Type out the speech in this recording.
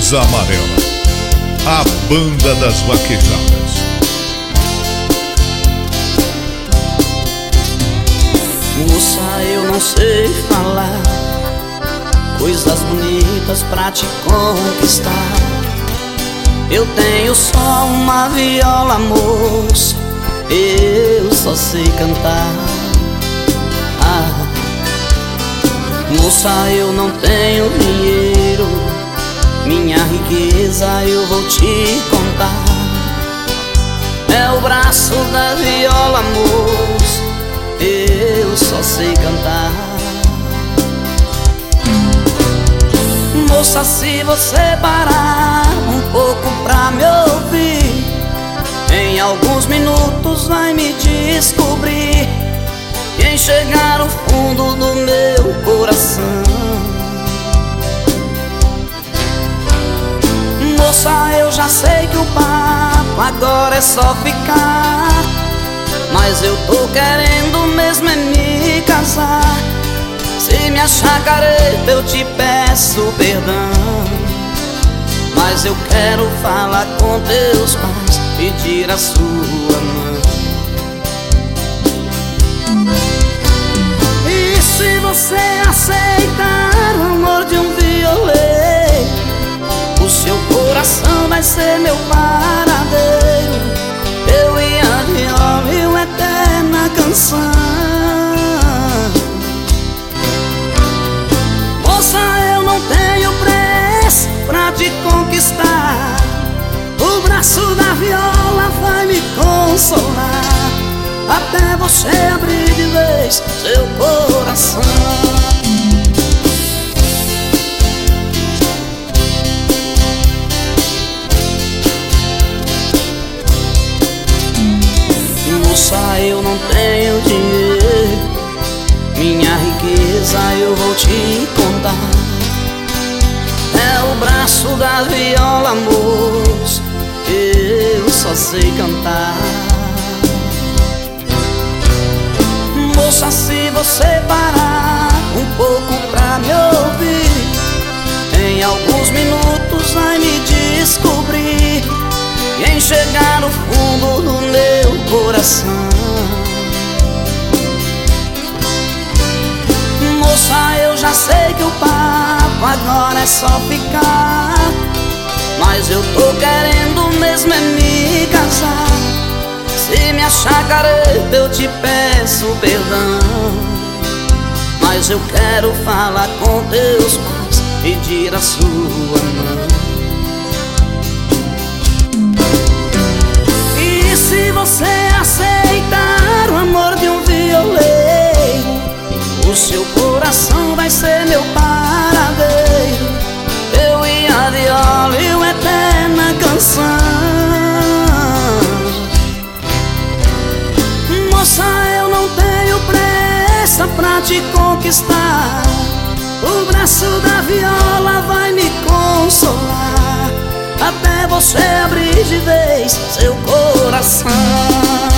Camisa Amarela, a banda das vaquejadas. Moça, eu não sei falar coisas bonitas pra te conquistar. Eu tenho só uma viola, moça, eu só sei cantar. Moça, eu não tenho dinheiro, minha riqueza eu vou te contar. É o braço da viola, moça, eu só sei cantar. Moça, se você parar um pouco pra me ouvir, em alguns minutos vai me descobrir. Quem chegar no fundo do meu coração, moça, eu já sei que o papo agora é só ficar, mas eu tô querendo mesmo é me casar. Se me achar careta eu te peço perdão, mas eu quero falar com teus pais, pedir a sua mão. E se você aceitar o amor de um violeiro, o seu coração vai ser meu paradeiro. Eu e a viola e uma eterna canção. Moça, eu não tenho pressa pra te conquistar, o braço da viola vai me consolar, até você abrir de vez seu coração. Moça, eu não tenho dinheiro, minha riqueza eu vou te contar. É o braço da viola, moça, eu só sei cantar. Moça, se você parar um pouco pra me ouvir, em alguns minutos vai me descobrir. Quem chegar no fundo do meu coração, moça, eu já sei que o papo agora é só ficar, mas eu tô querendo mesmo é me casar. Se me achar careta eu te peço perdão, mas eu quero falar com teus pais, pedir a sua mão. E se você aceitar o amor de um violeiro, o seu coração vai ser meu paradeiro. Eu e a viola e uma eterna canção. Moça, eu não tenho pressa pra te conquistar, o braço da viola vai me consolar, até você abrir de vez seu coração.